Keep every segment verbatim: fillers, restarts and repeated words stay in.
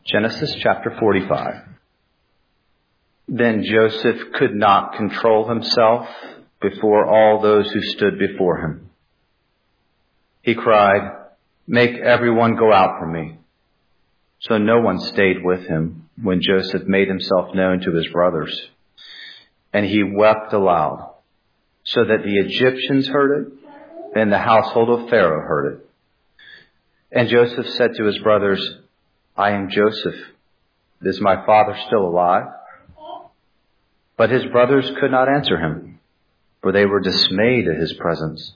Genesis chapter forty-five. Then Joseph could not control himself before all those who stood before him. He cried, "Make everyone go out from me." So no one stayed with him when Joseph made himself known to his brothers. And he wept aloud, so that the Egyptians heard it, and the household of Pharaoh heard it. And Joseph said to his brothers, "I am Joseph. Is my father still alive?" But his brothers could not answer him, for they were dismayed at his presence.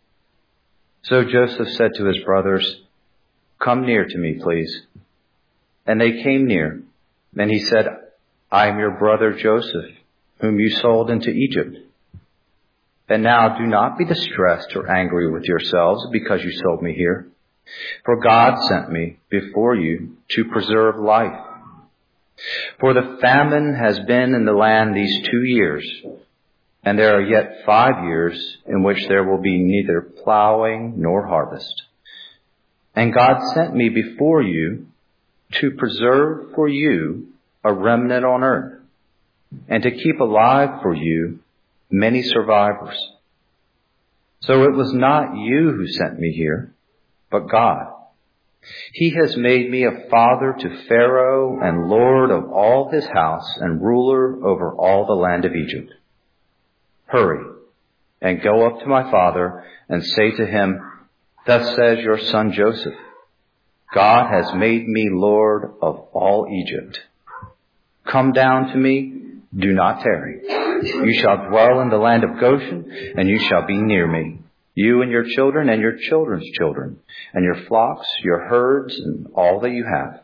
So Joseph said to his brothers, "Come near to me, please." And they came near. And he said, "I am your brother Joseph, whom you sold into Egypt. And now do not be distressed or angry with yourselves because you sold me here. For God sent me before you to preserve life. For the famine has been in the land these two years, and there are yet five years in which there will be neither plowing nor harvest. And God sent me before you to preserve for you a remnant on earth, and to keep alive for you many survivors. So it was not you who sent me here, but God. He has made me a father to Pharaoh and lord of all his house and ruler over all the land of Egypt. Hurry and go up to my father and say to him, 'Thus says your son Joseph, God has made me lord of all Egypt. Come down to me, do not tarry. You shall dwell in the land of Goshen, and you shall be near me, you and your children and your children's children, and your flocks, your herds, and all that you have.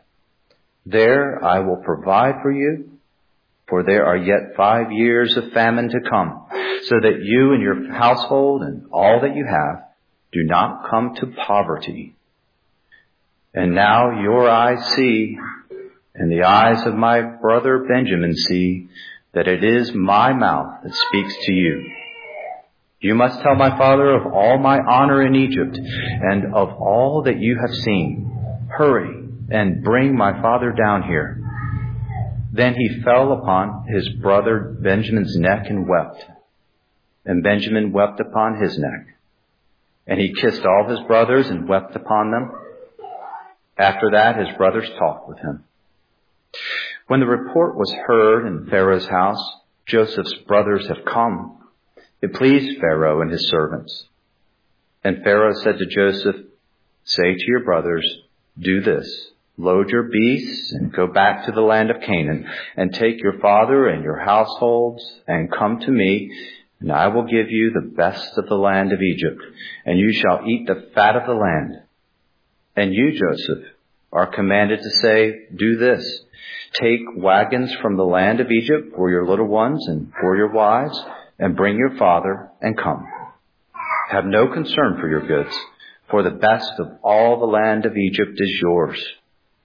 There I will provide for you, for there are yet five years of famine to come, so that you and your household and all that you have do not come to poverty. And now your eyes see, and the eyes of my brother Benjamin see, that it is my mouth that speaks to you. You must tell my father of all my honor in Egypt and of all that you have seen. Hurry and bring my father down here." Then he fell upon his brother Benjamin's neck and wept. And Benjamin wept upon his neck. And he kissed all his brothers and wept upon them. After that, his brothers talked with him. When the report was heard in Pharaoh's house, "Joseph's brothers have come," it pleased Pharaoh and his servants. And Pharaoh said to Joseph, "Say to your brothers, do this, load your beasts and go back to the land of Canaan, and take your father and your households and come to me, and I will give you the best of the land of Egypt, and you shall eat the fat of the land. And you, Joseph, are commanded to say, do this, take wagons from the land of Egypt for your little ones and for your wives, and bring your father and come. Have no concern for your goods, for the best of all the land of Egypt is yours."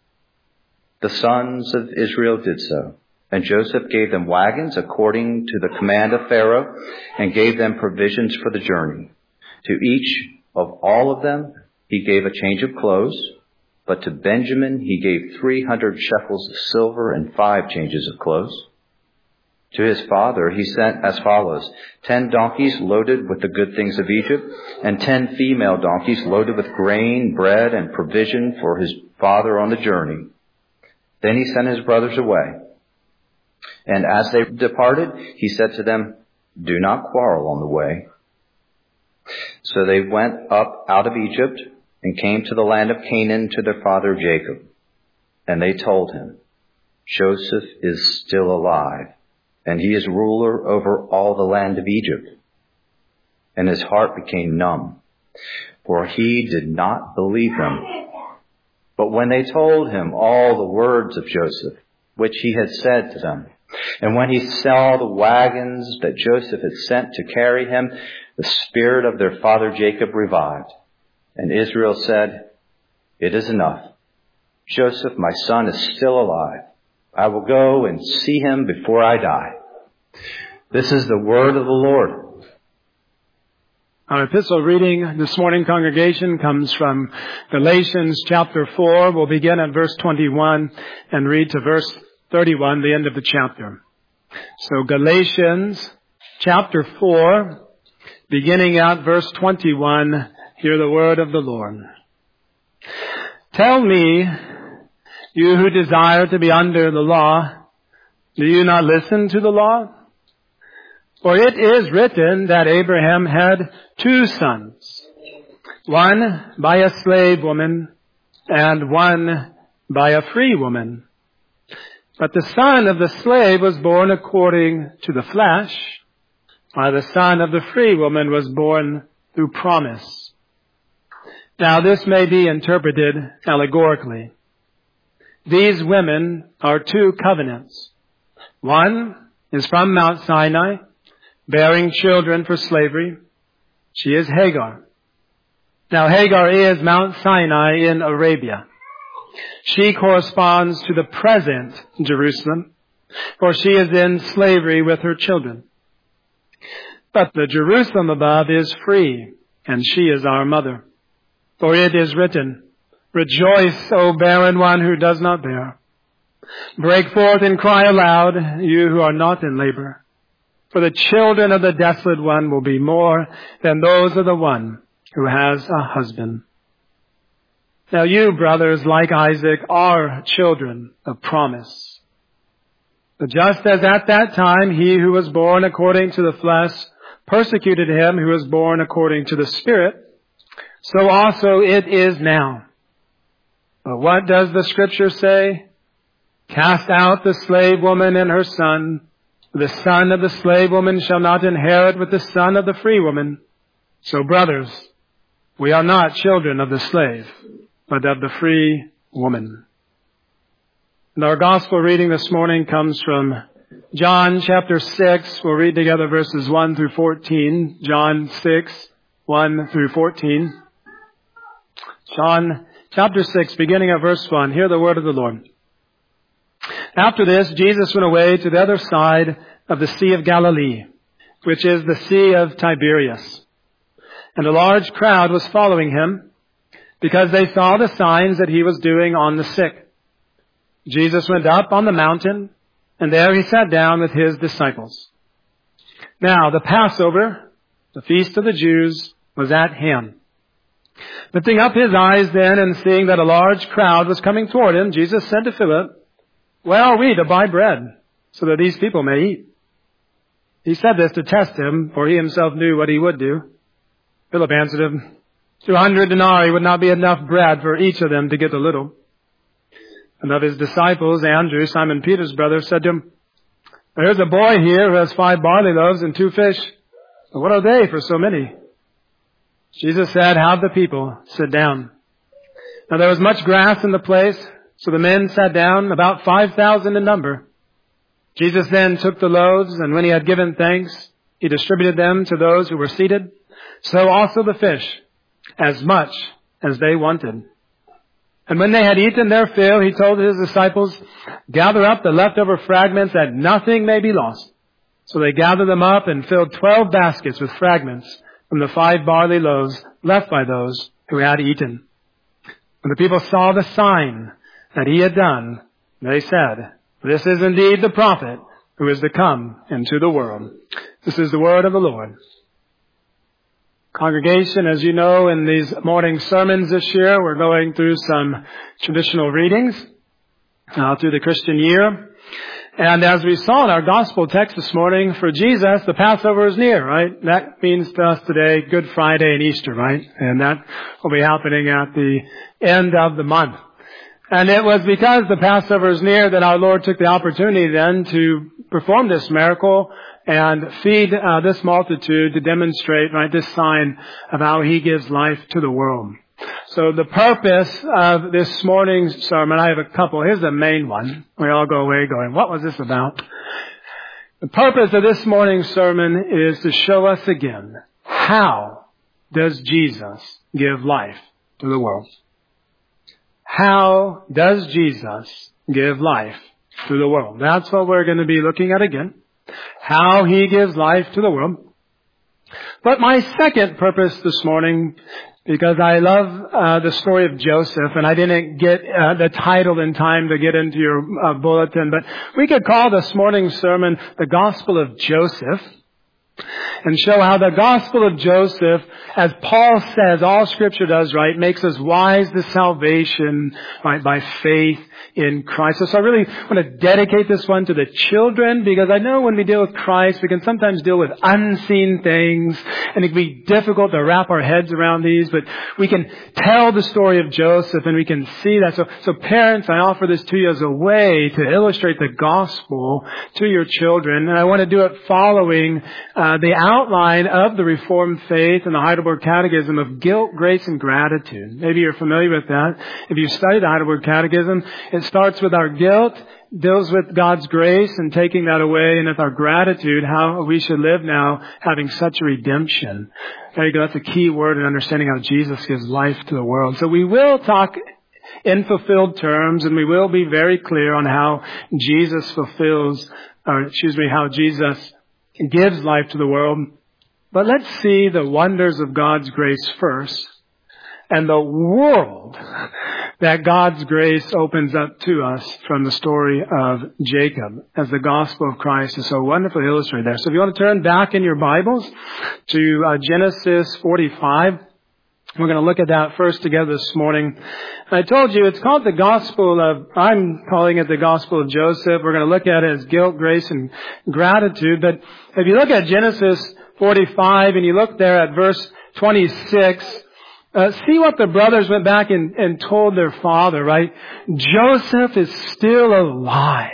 The sons of Israel did so, and Joseph gave them wagons according to the command of Pharaoh, and gave them provisions for the journey. To each of all of them he gave a change of clothes, but to Benjamin he gave three hundred shekels of silver and five changes of clothes. To his father he sent as follows: ten donkeys loaded with the good things of Egypt, and ten female donkeys loaded with grain, bread, and provision for his father on the journey. Then he sent his brothers away. And as they departed, he said to them, "Do not quarrel on the way." So they went up out of Egypt and came to the land of Canaan to their father Jacob. And they told him, "Joseph is still alive, and he is ruler over all the land of Egypt." And his heart became numb, for he did not believe them. But when they told him all the words of Joseph, which he had said to them, and when he saw the wagons that Joseph had sent to carry him, the spirit of their father Jacob revived. And Israel said, "It is enough. Joseph, my son, is still alive. I will go and see him before I die." This is the word of the Lord. Our epistle reading this morning, congregation, comes from Galatians chapter four. We'll begin at verse twenty-one and read to verse thirty-one, the end of the chapter. So Galatians chapter four, beginning at verse twenty-one, hear the word of the Lord. Tell me, you who desire to be under the law, do you not listen to the law? For it is written that Abraham had two sons, one by a slave woman and one by a free woman. But the son of the slave was born according to the flesh, while the son of the free woman was born through promise. Now this may be interpreted allegorically. These women are two covenants. One is from Mount Sinai, bearing children for slavery. She is Hagar. Now Hagar is Mount Sinai in Arabia. She corresponds to the present Jerusalem, for she is in slavery with her children. But the Jerusalem above is free, and she is our mother. For it is written, Rejoice, O barren one who does not bear. Break forth and cry aloud, you who are not in labor. For the children of the desolate one will be more than those of the one who has a husband. Now you, brothers, like Isaac, are children of promise. But just as at that time he who was born according to the flesh persecuted him who was born according to the Spirit, so also it is now. But what does the Scripture say? Cast out the slave woman and her son. The son of the slave woman shall not inherit with the son of the free woman. So, brothers, we are not children of the slave, but of the free woman. And our gospel reading this morning comes from John chapter six. We'll read together verses one through fourteen. John six, one through fourteen. John chapter six, beginning at verse one. Hear the word of the Lord. After this, Jesus went away to the other side of the Sea of Galilee, which is the Sea of Tiberias. And a large crowd was following him, because they saw the signs that he was doing on the sick. Jesus went up on the mountain, and there he sat down with his disciples. Now, the Passover, the feast of the Jews, was at hand. Lifting up his eyes then, and seeing that a large crowd was coming toward him, Jesus said to Philip, Where are we to buy bread, so that these people may eat? He said this to test him, for he himself knew what he would do. Philip answered him, Two hundred denarii would not be enough bread for each of them to get a little. And of his disciples, Andrew, Simon Peter's brother, said to him, There is a boy here who has five barley loaves and two fish. But what are they for so many? Jesus said, Have the people sit down. Now there was much grass in the place, so the men sat down, about five thousand in number. Jesus then took the loaves, and when he had given thanks, he distributed them to those who were seated. So also the fish, as much as they wanted. And when they had eaten their fill, he told his disciples, Gather up the leftover fragments, that nothing may be lost. So they gathered them up and filled twelve baskets with fragments from the five barley loaves left by those who had eaten. When the people saw the sign that he had done, they said, This is indeed the prophet who is to come into the world. This is the word of the Lord. Congregation, as you know, in these morning sermons this year, we're going through some traditional readings uh, through the Christian year. And as we saw in our gospel text this morning, for Jesus, the Passover is near, right? That means to us today Good Friday and Easter, right? And that will be happening at the end of the month. And it was because the Passover is near that our Lord took the opportunity then to perform this miracle and feed uh, this multitude to demonstrate, right, this sign of how he gives life to the world. So the purpose of this morning's sermon, I have a couple. Here's the main one. We all go away going, what was this about? The purpose of this morning's sermon is to show us again, how does Jesus give life to the world? How does Jesus give life to the world? That's what we're going to be looking at again. How he gives life to the world. But my second purpose this morning, because I love uh, the story of Joseph, and I didn't get uh, the title in time to get into your uh, bulletin, but we could call this morning's sermon The Gospel of Joseph, and show how the Gospel of Joseph, as Paul says, all Scripture does, right, makes us wise to salvation, right, by faith in Christ. So, so I really want to dedicate this one to the children, because I know when we deal with Christ, we can sometimes deal with unseen things, and it can be difficult to wrap our heads around these, but we can tell the story of Joseph, and we can see that. So, so parents, I offer this to you as a way to illustrate the gospel to your children, and I want to do it following uh, the outline of the Reformed faith and the Heidelberg Catechism of guilt, grace, and gratitude. Maybe you're familiar with that. If you study the Heidelberg Catechism, it starts with our guilt, deals with God's grace and taking that away, and with our gratitude, how we should live now having such a redemption. There you go. That's a key word in understanding how Jesus gives life to the world. So we will talk in fulfilled terms, and we will be very clear on how Jesus fulfills, or excuse me, how Jesus gives life to the world. But let's see the wonders of God's grace first, and the world that God's grace opens up to us from the story of Jacob, as the gospel of Christ is so wonderfully illustrated there. So if you want to turn back in your Bibles to uh, Genesis forty-five, we're going to look at that first together this morning. I told you it's called the Gospel of, I'm calling it the Gospel of Joseph. We're going to look at it as guilt, grace, and gratitude. But if you look at Genesis forty-five and you look there at verse twenty-six, uh, see what the brothers went back and, and told their father, right? Joseph is still alive.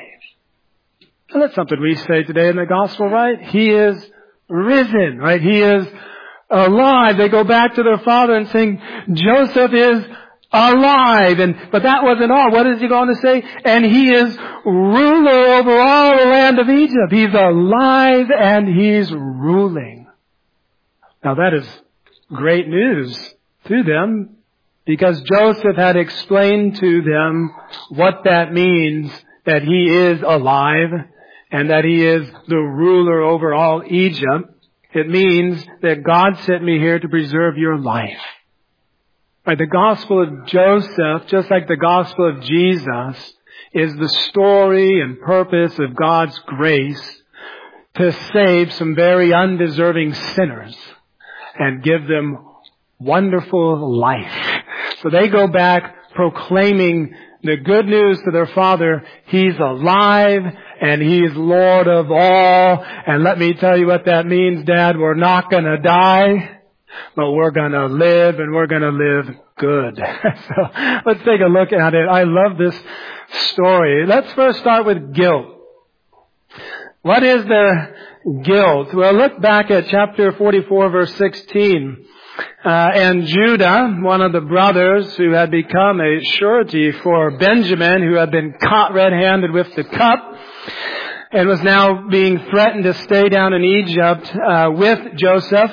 And that's something we say today in the Gospel, right? He is risen, right? He is alive. They go back to their father and saying, Joseph is alive. And but that wasn't all. What is he going to say? And he is ruler over all the land of Egypt. He's alive and he's ruling. Now that is great news to them, because Joseph had explained to them what that means, that he is alive and that he is the ruler over all Egypt. It means that God sent me here to preserve your life. Right, the gospel of Joseph, just like the gospel of Jesus, is the story and purpose of God's grace to save some very undeserving sinners and give them wonderful life. So they go back proclaiming the good news to their father. He's alive and He's Lord of all. And let me tell you what that means, Dad. We're not going to die, but we're going to live, and we're going to live good. So let's take a look at it. I love this story. Let's first start with guilt. What is their guilt? Well, look back at chapter forty-four, verse sixteen. Uh, and Judah, one of the brothers who had become a surety for Benjamin, who had been caught red-handed with the cup and was now being threatened to stay down in Egypt uh, with Joseph.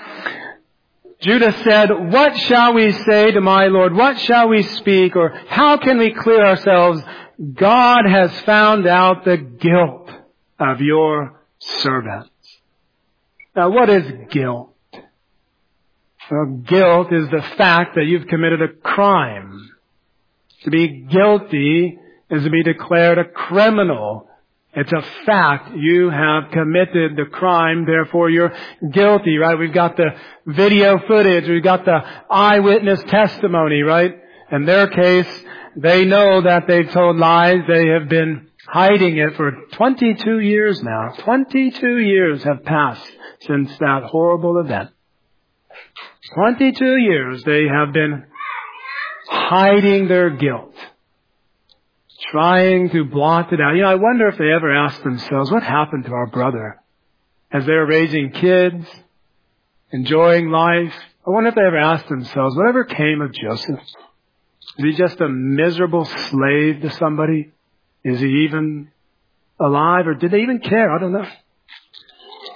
Judah said, what shall we say to my Lord? What shall we speak? Or how can we clear ourselves? God has found out the guilt of your servants. Now, what is guilt? Well, guilt is the fact that you've committed a crime. To be guilty is to be declared a criminal. It's a fact. You have committed the crime, therefore you're guilty, right? We've got the video footage. We've got the eyewitness testimony, right? In their case, they know that they've told lies. They have been hiding it for twenty-two years now. twenty-two years have passed since that horrible event. twenty-two years they have been hiding their guilt, trying to blot it out. You know, I wonder if they ever asked themselves, what happened to our brother? As they were raising kids, enjoying life, I wonder if they ever asked themselves, whatever came of Joseph? Is he just a miserable slave to somebody? Is he even alive? Or did they even care? I don't know.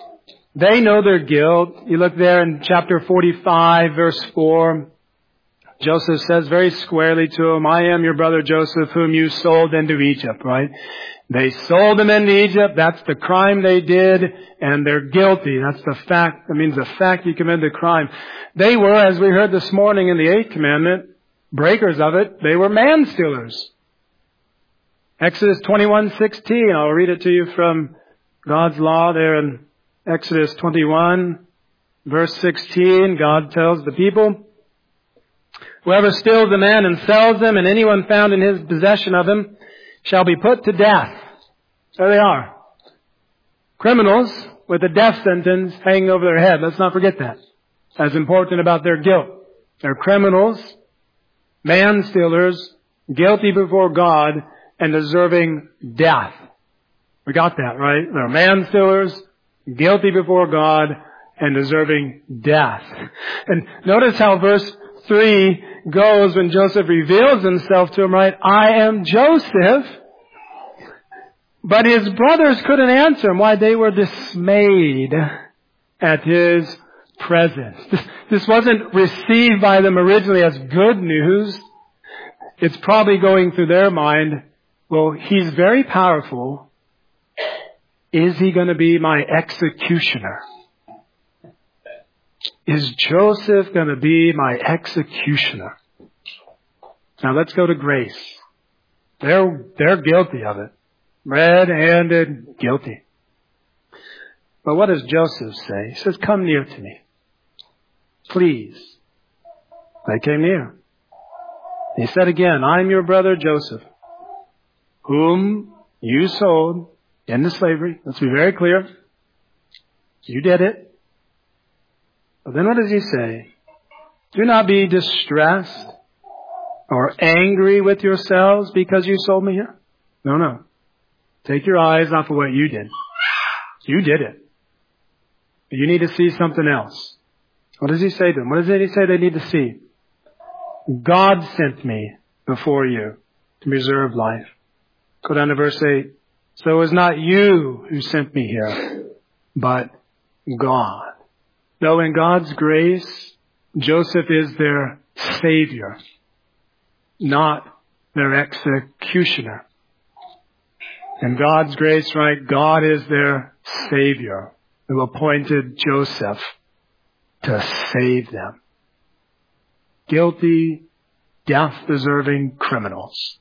They know their guilt. You look there in chapter forty-five, verse four. Joseph says very squarely to him, I am your brother Joseph, whom you sold into Egypt, right? They sold him into Egypt. That's the crime they did, and they're guilty. That's the fact. That means the fact you committed the crime. They were, as we heard this morning in the Eighth Commandment, breakers of it. They were man-stealers. Exodus twenty-one sixteen. I'll read it to you from God's law there in Exodus twenty-one, verse sixteen. God tells the people, whoever steals a man and sells him, and anyone found in his possession of him, shall be put to death. There they are. Criminals with a death sentence hanging over their head. Let's not forget that. That's important about their guilt. They're criminals, man-stealers, guilty before God, and deserving death. We got that, right? They're man-stealers, guilty before God, and deserving death. And notice how verse three goes when Joseph reveals himself to him, right? I am Joseph. But his brothers couldn't answer him. Why? They were dismayed at his presence. This, this wasn't received by them originally as good news. It's probably going through their mind, well, he's very powerful. Is he going to be my executioner? Is Joseph going to be my executioner? Now let's go to grace. They're, they're guilty of it. Red-handed, guilty. But what does Joseph say? He says, come near to me. Please. They came near. He said again, I'm your brother Joseph, whom you sold into slavery. Let's be very clear. You did it. But then what does he say? Do not be distressed or angry with yourselves because you sold me here. No, no. Take your eyes off of what you did. You did it. But you need to see something else. What does he say to them? What does he say they need to see? God sent me before you to preserve life. Go down to verse eight. So it was not you who sent me here, but God. Though in God's grace, Joseph is their Savior, not their executioner. In God's grace, right, God is their Savior who appointed Joseph to save them. Guilty, death-deserving criminals,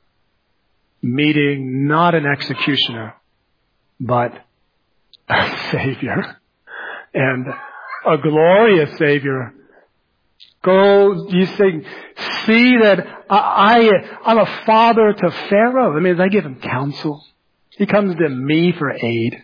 meeting not an executioner, but a Savior. And a glorious Savior. Go, you say, see that I, I, I'm a father to Pharaoh. That means I give him counsel. He comes to me for aid.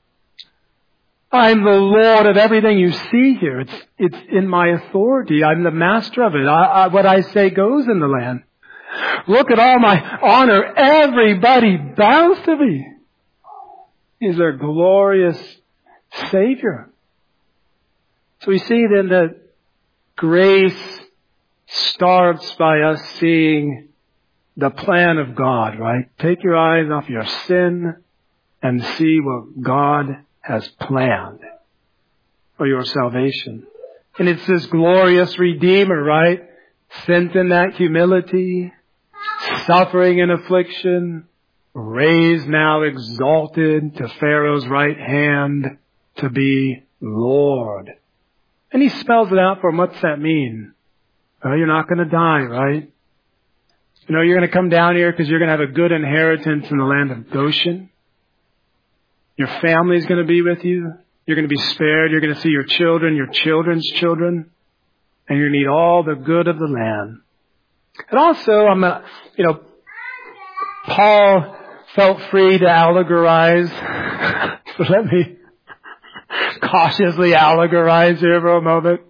I'm the Lord of everything you see here. It's, it's in my authority. I'm the master of it. I, I, what I say goes in the land. Look at all my honor. Everybody bows to me. He's our glorious Savior. So we see then that grace starts by us seeing the plan of God, right? Take your eyes off your sin and see what God has planned for your salvation. And it's this glorious Redeemer, right? Sent in that humility, suffering in affliction, raised now exalted to Pharaoh's right hand to be Lord. And he spells it out for him. What's that mean? Well, you're not going to die, right? You know, you're going to come down here because you're going to have a good inheritance in the land of Goshen. Your family's going to be with you. You're going to be spared. You're going to see your children, your children's children. And you're going to need all the good of the land. And also, I'm a, you know, Paul felt free to allegorize. So let me cautiously allegorize here for a moment.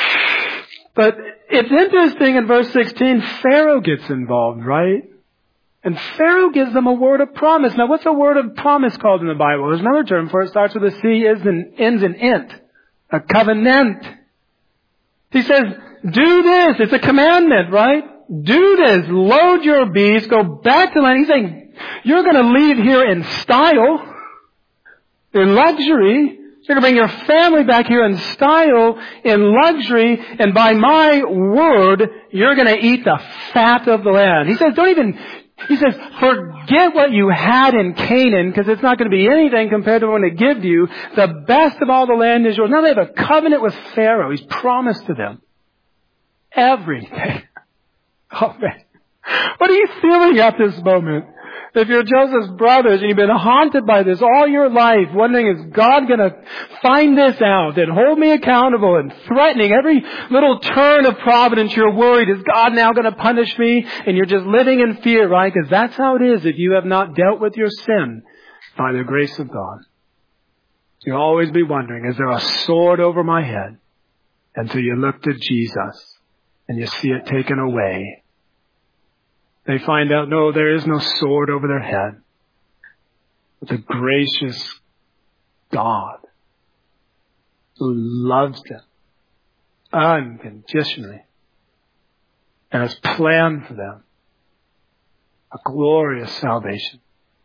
But it's interesting in verse sixteen, Pharaoh gets involved, right? And Pharaoh gives them a word of promise. Now, what's a word of promise called in the Bible? There's another term for it. It starts with a C, is and ends in int. A covenant. He says, do this. It's a commandment, right? Do this. Load your beast. Go back to land. He's saying, you're going to leave here in style, in luxury. You're going to bring your family back here in style, in luxury, and by my word, You're going to eat the fat of the land. He says, don't even, he says, forget what you had in Canaan, because it's not going to be anything compared to what I'm going to give you. The best of all the land is yours. Now they have a covenant with Pharaoh. He's promised to them everything. Oh man. What are you feeling at this moment? If you're Joseph's brothers and you've been haunted by this all your life, wondering, is God going to find this out and hold me accountable, and threatening every little turn of providence, you're worried, is God now going to punish me? And you're just living in fear, right? Because that's how it is if you have not dealt with your sin by the grace of God. You'll always be wondering, is there a sword over my head? Until you look to Jesus and you see it taken away. They find out, no, there is no sword over their head. But the gracious God who loves them unconditionally and has planned for them a glorious salvation.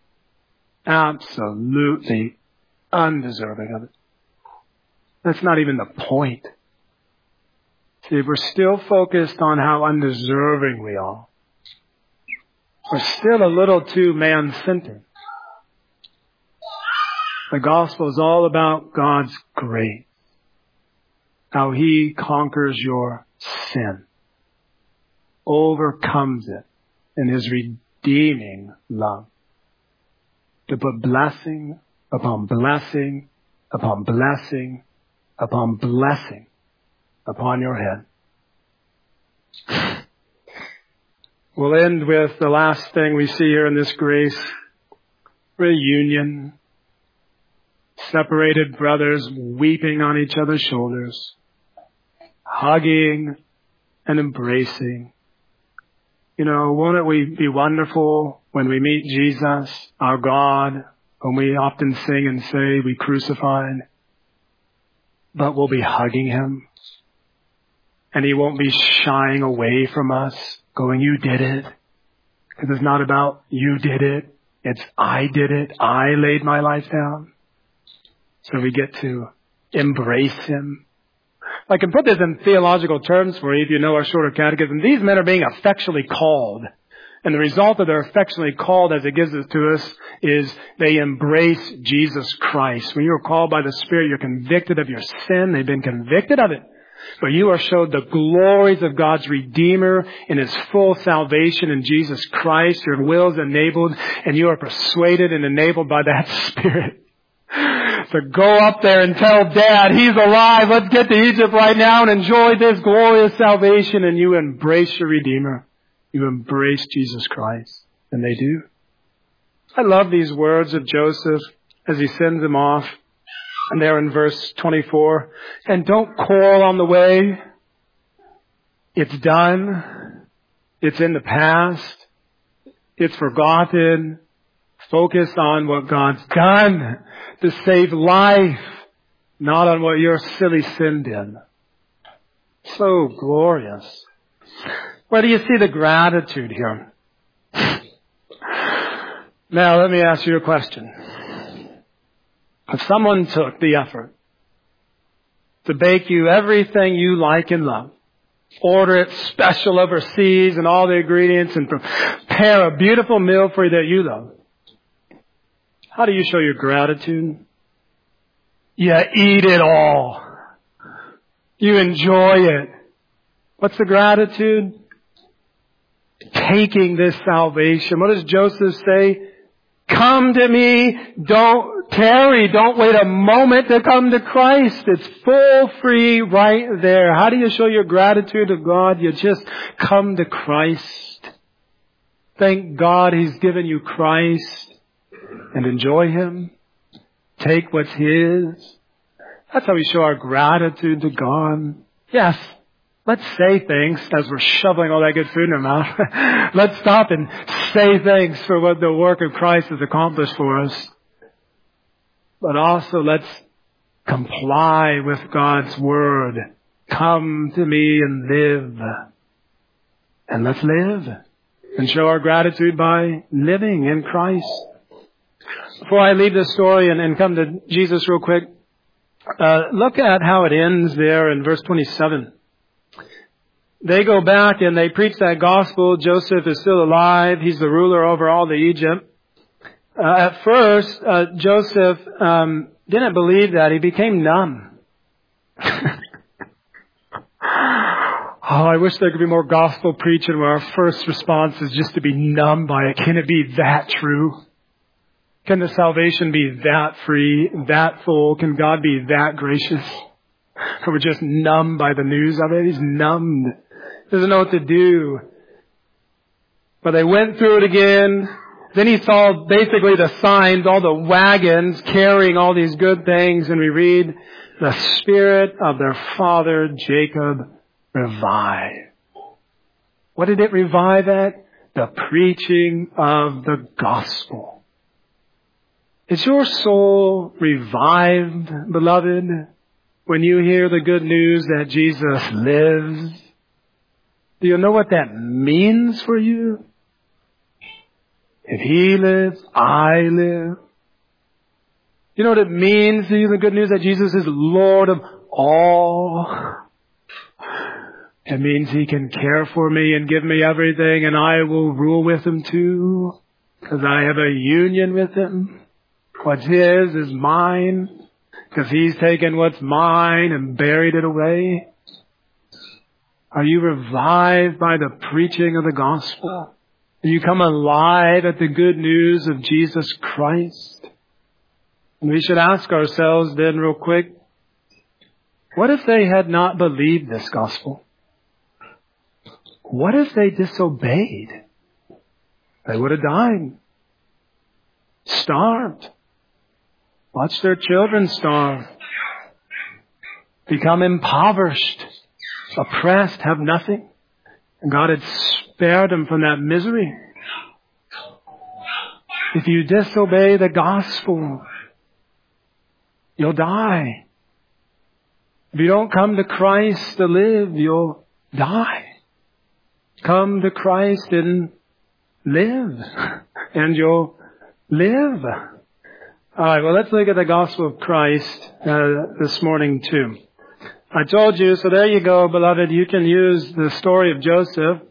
Absolutely undeserving of it. That's not even the point. See, if we're still focused on how undeserving we are, we're still a little too man-centered. The gospel is all about God's grace. How He conquers your sin. Overcomes it in His redeeming love. To put blessing upon blessing upon blessing upon blessing upon your head. We'll end with the last thing we see here in this grace. Reunion. Separated brothers weeping on each other's shoulders. Hugging and embracing. You know, won't it we be wonderful when we meet Jesus, our God, whom we often sing and say we crucified, but we'll be hugging Him. And He won't be shying away from us, going, you did it. Because it's not about you did it. It's I did it. I laid my life down. So we get to embrace Him. I can put this in theological terms for you if you know our shorter catechism. These men are being effectually called. And the result of their effectually called, as it gives it to us, is they embrace Jesus Christ. When you are called by the Spirit, you're convicted of your sin. They've been convicted of it. But you are showed the glories of God's Redeemer in His full salvation in Jesus Christ. Your will is enabled, and you are persuaded and enabled by that Spirit. So go up there and tell Dad, He's alive. Let's get to Egypt right now and enjoy this glorious salvation. And you embrace your Redeemer. You embrace Jesus Christ. And they do. I love these words of Joseph as he sends them off. And there in verse twenty-four, and don't quarrel on the way. It's done. It's in the past. It's forgotten. Focus on what God's done to save life, not on what your silly sin did. So glorious. Where do you see the gratitude here? Now let me ask you a question. If someone took the effort to bake you everything you like and love, order it special overseas and all the ingredients, and prepare a beautiful meal for you that you love, how do you show your gratitude? You eat it all. You enjoy it. What's the gratitude? Taking this salvation. What does Joseph say? Come to me. Don't tarry. Don't wait a moment to come to Christ. It's full free right there. How do you show your gratitude to God? You just come to Christ. Thank God He's given you Christ. And enjoy Him. Take what's His. That's how we show our gratitude to God. Yes, let's say thanks as we're shoveling all that good food in our mouth. Let's stop and say thanks for what the work of Christ has accomplished for us. But also let's comply with God's word. Come to me and live. And let's live. And show our gratitude by living in Christ. Before I leave this story and, and come to Jesus real quick, uh, look at how it ends there in verse twenty-seven. they go back and they preach that gospel. Joseph is still alive. He's the ruler over all the Egypt. Uh, at first, uh, Joseph um, didn't believe that. He became numb. Oh, I wish there could be more gospel preaching where our first response is just to be numb by it. Can it be that true? Can the salvation be that free, that full? Can God be that gracious? Or we're just numb by the news of it? He's numbed. Doesn't know what to do. But they went through it again. Then he saw basically the signs, all the wagons carrying all these good things. And we read, the spirit of their father Jacob revived. What did it revive at? The preaching of the gospel. Is your soul revived, beloved, when you hear the good news that Jesus lives? Do you know what that means for you? If He lives, I live. You know what it means to you, the good news that Jesus is Lord of all? It means He can care for me and give me everything, and I will rule with Him too, because I have a union with Him. What's His is mine, because He's taken what's mine and buried it away. Are you revived by the preaching of the gospel? Do you come alive at the good news of Jesus Christ? And we should ask ourselves then real quick, what if they had not believed this gospel? What if they disobeyed? They would have died. Starved. Watch their children starve. Become impoverished. Oppressed. Have nothing. And God had spared them from that misery. If you disobey the gospel, you'll die. If you don't come to Christ to live, you'll die. Come to Christ and live. And you'll live. All right, well, let's look at the gospel of Christ uh, this morning too. I told you, so there you go, beloved. You can use the story of Joseph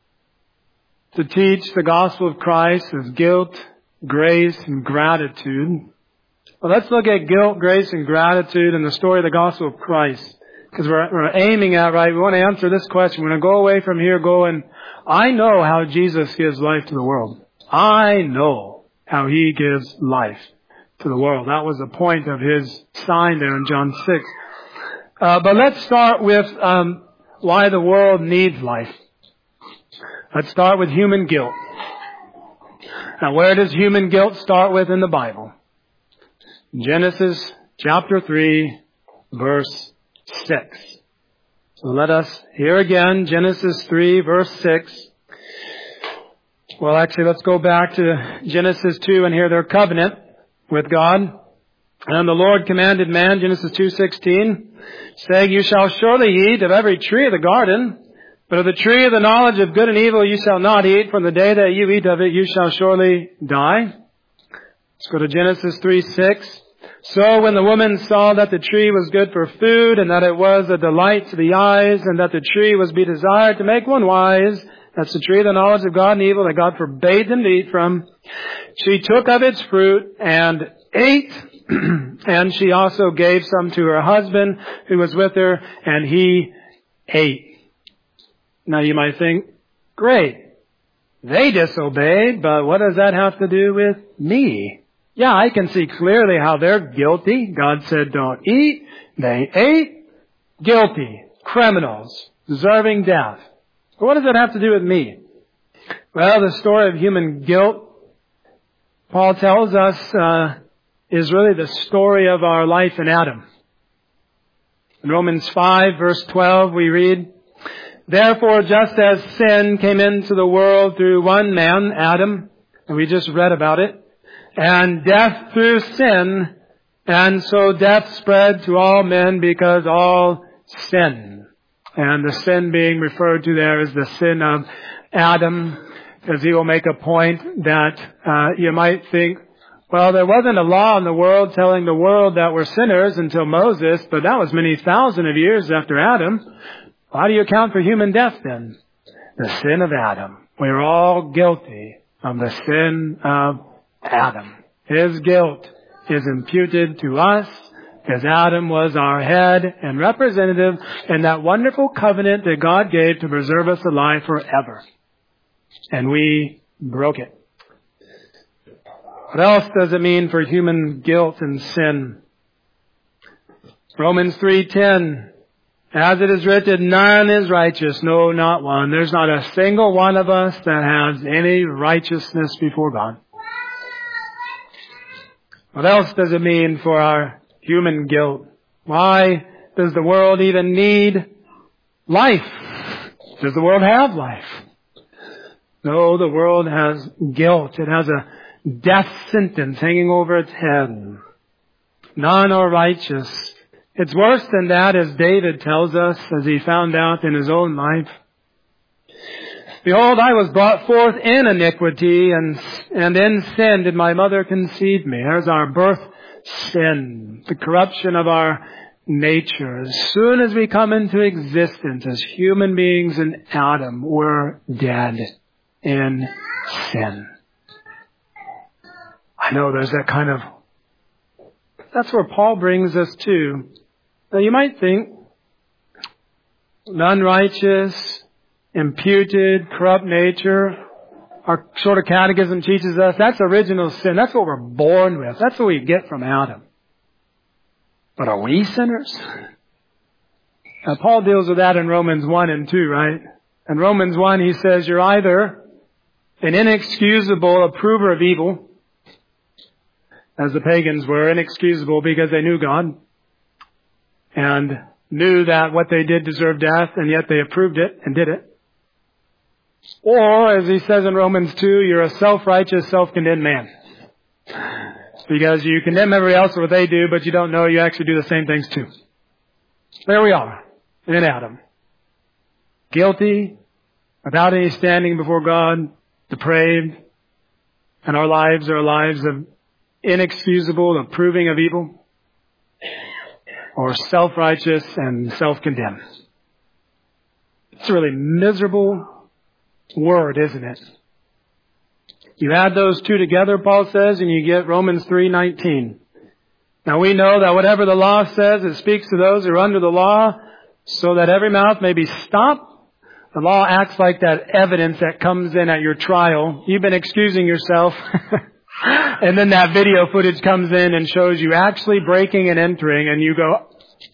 to teach the gospel of Christ as guilt, grace, and gratitude. Well, let's look at guilt, grace, and gratitude in the story of the gospel of Christ. Because we're, we're aiming at, right, we want to answer this question. We're going to go away from here going, I know how Jesus gives life to the world. I know how He gives life to the world. That was the point of His sign there in John six. Uh, but let's start with um, why the world needs life. Let's start with human guilt. Now, where does human guilt start with in the Bible? Genesis chapter three, verse six. So let us hear again Genesis three, verse six. Well, actually, let's go back to Genesis two and hear their covenant with God. And the Lord commanded man, Genesis two sixteen, saying, you shall surely eat of every tree of the garden, but of the tree of the knowledge of good and evil you shall not eat. From the day that you eat of it, you shall surely die. Let's go to Genesis three six. So when the woman saw that the tree was good for food, and that it was a delight to the eyes, and that the tree was to be desired to make one wise, that's the tree of the knowledge of God and evil that God forbade them to eat from, she took of its fruit and ate, and she also gave some to her husband who was with her, and he ate. Now you might think, great, they disobeyed, but what does that have to do with me? Yeah, I can see clearly how they're guilty. God said don't eat. They ate. Guilty. Criminals. Deserving death. But what does that have to do with me? Well, the story of human guilt, Paul tells us, uh, is really the story of our life in Adam. In Romans five, verse twelve, we read, therefore, just as sin came into the world through one man, Adam, and we just read about it, and death through sin, and so death spread to all men because all sin. And the sin being referred to there is the sin of Adam, because he will make a point that uh, you might think, well, there wasn't a law in the world telling the world that we're sinners until Moses, but that was many thousand of years after Adam. How do you account for human death then? The sin of Adam. We're all guilty of the sin of Adam. His guilt is imputed to us because Adam was our head and representative in that wonderful covenant that God gave to preserve us alive forever. And we broke it. What else does it mean for human guilt and sin? Romans three ten. As it is written, none is righteous, no, not one. There's not a single one of us that has any righteousness before God. What else does it mean for our human guilt? Why does the world even need life? Does the world have life? No, the world has guilt. It has a death sentence hanging over its head. None are righteous. It's worse than that, as David tells us, as he found out in his own life. Behold, I was brought forth in iniquity, and, and in sin did my mother conceive me. There's our birth sin, the corruption of our nature. As soon as we come into existence as human beings in Adam, we're dead in sin. I know there's that kind of, that's where Paul brings us to. Now you might think, unrighteous, imputed, corrupt nature, our sort of catechism teaches us that's original sin. That's what we're born with. That's what we get from Adam. But are we sinners? Now Paul deals with that in Romans one and two, right? In Romans one he says you're either an inexcusable approver of evil, as the pagans were, inexcusable because they knew God and knew that what they did deserved death, and yet they approved it and did it. Or, as he says in Romans two, you're a self-righteous, self-condemned man. Because you condemn everybody else for what they do, but you don't know you actually do the same things too. There we are, in Adam. Guilty, without any standing before God, depraved, and our lives are lives of inexcusable approving of evil, or self-righteous and self-condemned. It's a really miserable word, isn't it? You add those two together, Paul says, and you get Romans three nineteen. Now we know that whatever the law says, it speaks to those who are under the law, so that every mouth may be stopped. The law acts like that evidence that comes in at your trial. You've been excusing yourself. And then that video footage comes in and shows you actually breaking and entering, and you go,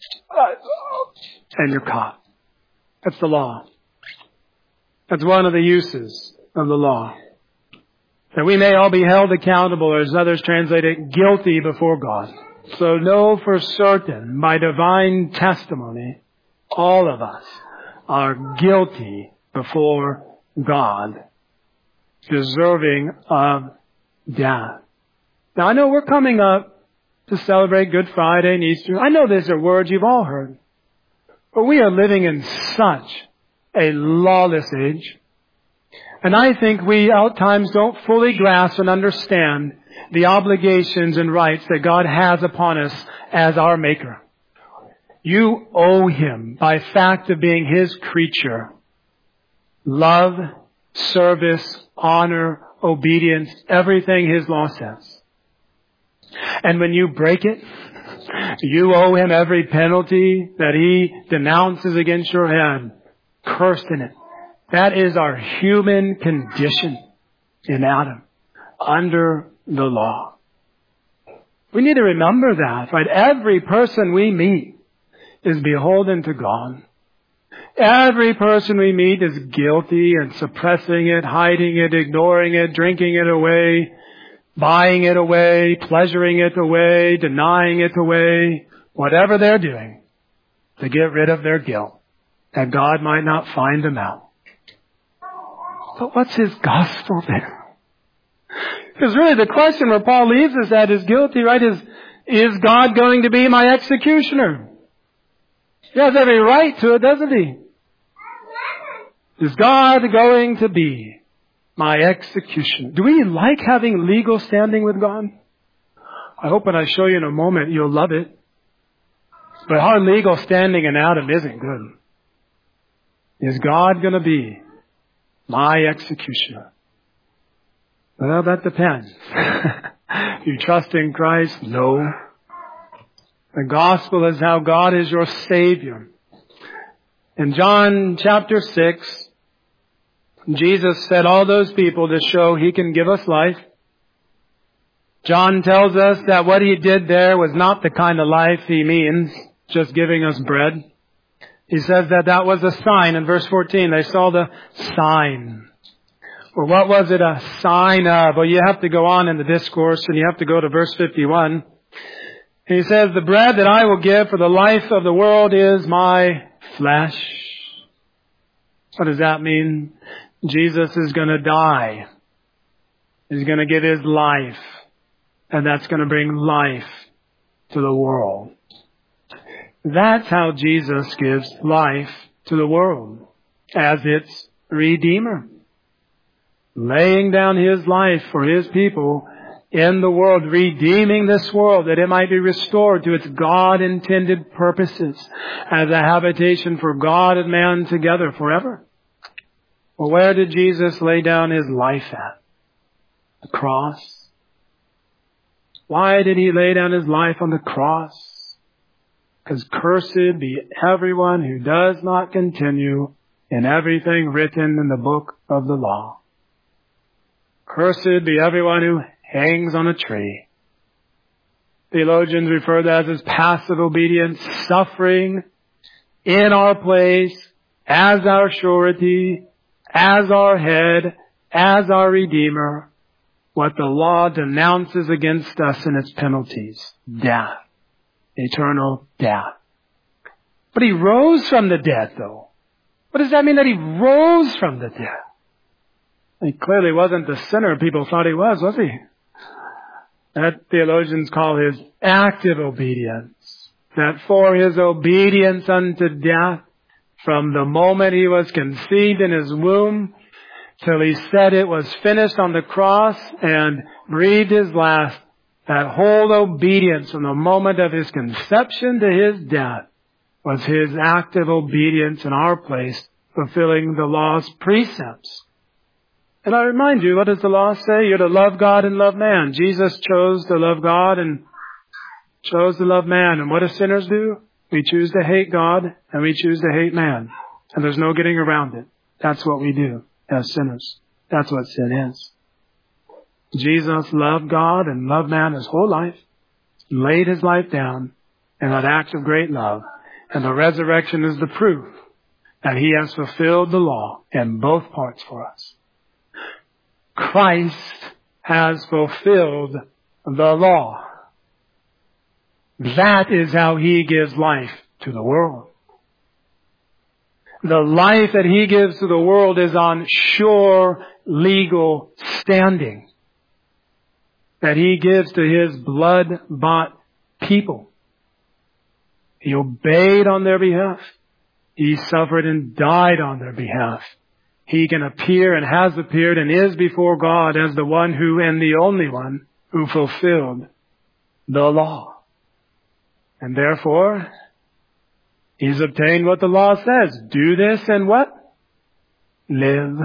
and you're caught. That's the law. That's one of the uses of the law. That we may all be held accountable, or as others translate it, guilty before God. So know for certain, by divine testimony, all of us are guilty before God, deserving of death. Now I know we're coming up to celebrate Good Friday and Easter. I know these are words you've all heard. But we are living in such a lawless age. And I think we at times don't fully grasp and understand the obligations and rights that God has upon us as our Maker. You owe Him, by fact of being His creature, love, service, honor, obedience, everything His law says. And when you break it, you owe Him every penalty that He denounces against your head, cursed in it. That is our human condition in Adam, under the law. We need to remember that, right? Every person we meet is beholden to God. Every person we meet is guilty and suppressing it, hiding it, ignoring it, drinking it away, buying it away, pleasuring it away, denying it away, whatever they're doing to get rid of their guilt, that God might not find them out. But what's His gospel there? Because really the question where Paul leaves us at is guilty, right, is, is God going to be my executioner? He has every right to it, doesn't He? Is God going to be my executioner? Do we like having legal standing with God? I hope when I show you in a moment, you'll love it. But our legal standing in Adam isn't good. Is God going to be my executioner? Well, that depends. You trust in Christ? No. The gospel is how God is your Savior. In John chapter six, Jesus said all those people to show He can give us life. John tells us that what He did there was not the kind of life He means, just giving us bread. He says that that was a sign. In verse fourteen, they saw the sign. Or what was it a sign of? Well, you have to go on in the discourse and you have to go to verse fifty-one. He says, the bread that I will give for the life of the world is my flesh. What does that mean? Jesus is going to die. He's going to give His life. And that's going to bring life to the world. That's how Jesus gives life to the world. As its Redeemer. Laying down His life for His people in the world, redeeming this world that it might be restored to its God-intended purposes as a habitation for God and man together forever. Well, where did Jesus lay down His life at? The cross. Why did He lay down His life on the cross? Because cursed be everyone who does not continue in everything written in the book of the law. Cursed be everyone who hangs on a tree. Theologians refer to that as passive obedience, suffering in our place, as our surety, as our head, as our Redeemer, what the law denounces against us in its penalties. Death. Eternal death. But He rose from the dead, though. What does that mean that He rose from the dead? He clearly wasn't the sinner people thought He was, was He? That theologians call His active obedience. That for His obedience unto death, from the moment He was conceived in His womb, till He said it was finished on the cross and breathed His last, that whole obedience from the moment of His conception to His death was His active obedience in our place, fulfilling the law's precepts. And I remind you, what does the law say? You're to love God and love man. Jesus chose to love God and chose to love man. And what do sinners do? We choose to hate God and we choose to hate man. And there's no getting around it. That's what we do as sinners. That's what sin is. Jesus loved God and loved man His whole life, laid His life down in that act of great love. And the resurrection is the proof that He has fulfilled the law in both parts for us. Christ has fulfilled the law. That is how He gives life to the world. The life that He gives to the world is on sure legal standing that He gives to His blood-bought people. He obeyed on their behalf. He suffered and died on their behalf. He can appear and has appeared and is before God as the one who and the only one who fulfilled the law. And therefore, He's obtained what the law says. Do this and what? Live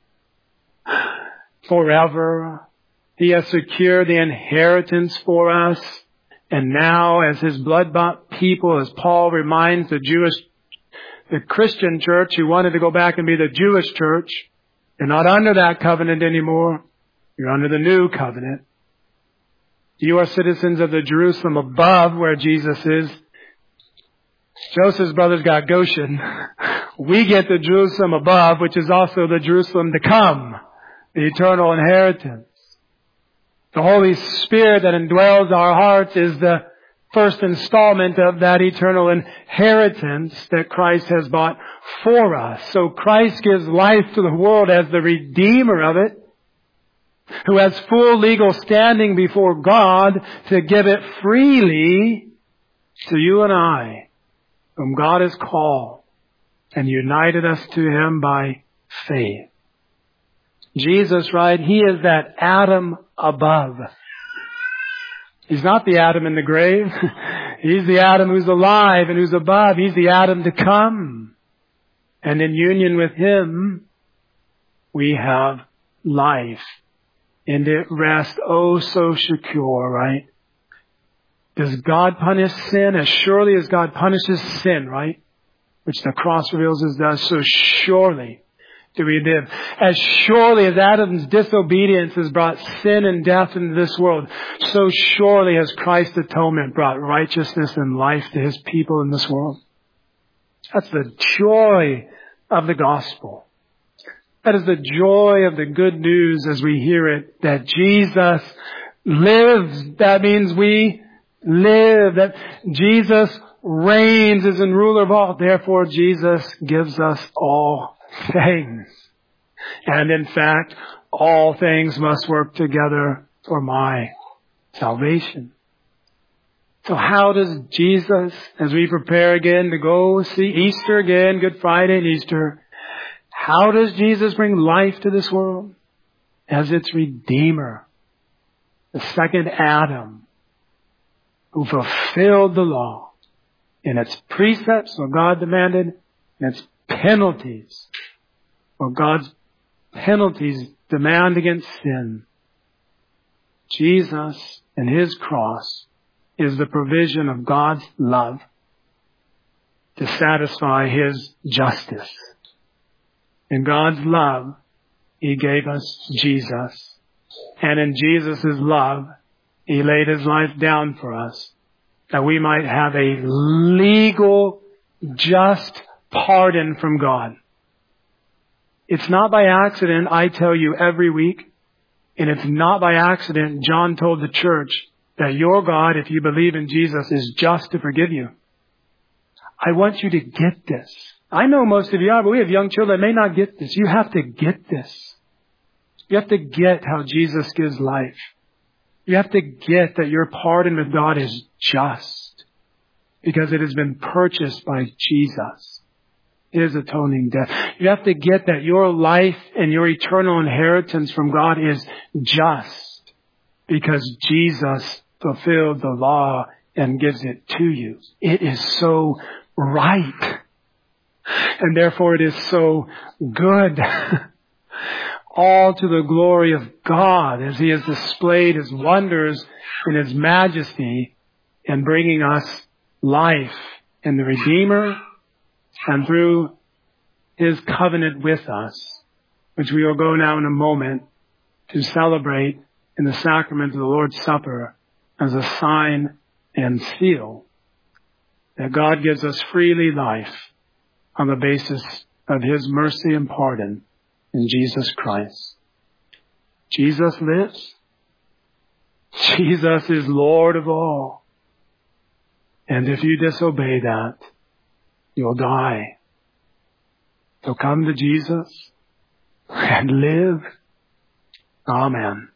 forever. He has secured the inheritance for us. And now, as His blood-bought people, as Paul reminds the Jewish The Christian church who wanted to go back and be the Jewish church, you're not under that covenant anymore. You're under the new covenant. You are citizens of the Jerusalem above where Jesus is. Joseph's brothers got Goshen. We get the Jerusalem above, which is also the Jerusalem to come, the eternal inheritance. The Holy Spirit that indwells our hearts is the first installment of that eternal inheritance that Christ has bought for us. So Christ gives life to the world as the Redeemer of it, who has full legal standing before God to give it freely to you and I, whom God has called and united us to Him by faith. Jesus, right? He is that Adam above. He's not the Adam in the grave. He's the Adam who's alive and who's above. He's the Adam to come. And in union with Him, we have life. And it rests oh so secure, right? Does God punish sin? As surely as God punishes sin, right? Which the cross reveals as does, so surely do we live. As surely as Adam's disobedience has brought sin and death into this world, so surely has Christ's atonement brought righteousness and life to His people in this world. That's the joy of the gospel. That is the joy of the good news as we hear it, that Jesus lives. That means we live. That Jesus reigns as in ruler of all. Therefore, Jesus gives us all things. And in fact, all things must work together for my salvation. So how does Jesus, as we prepare again to go see Easter again, Good Friday and Easter, how does Jesus bring life to this world? As its Redeemer, the second Adam, who fulfilled the law in its precepts, what God demanded, and its penalties, what God's penalties demand against sin. Jesus and His cross is the provision of God's love to satisfy His justice. In God's love, He gave us Jesus. And in Jesus' love, He laid His life down for us, that we might have a legal, just pardon from God. It's not by accident, I tell you every week, and it's not by accident John told the church that your God, if you believe in Jesus, is just to forgive you. I want you to get this. I know most of you are, but we have young children that may not get this. You have to get this. You have to get how Jesus gives life. You have to get that your pardon with God is just because it has been purchased by Jesus, His atoning death. You have to get that your life and your eternal inheritance from God is just because Jesus fulfilled the law and gives it to you. It is so right. And therefore it is so good. All to the glory of God as He has displayed His wonders in His majesty in bringing us life in the Redeemer and through His covenant with us, which we will go now in a moment to celebrate in the sacrament of the Lord's Supper as a sign and seal that God gives us freely life on the basis of His mercy and pardon in Jesus Christ. Jesus lives. Jesus is Lord of all. And if you disobey that, you'll die. So come to Jesus and live. Amen.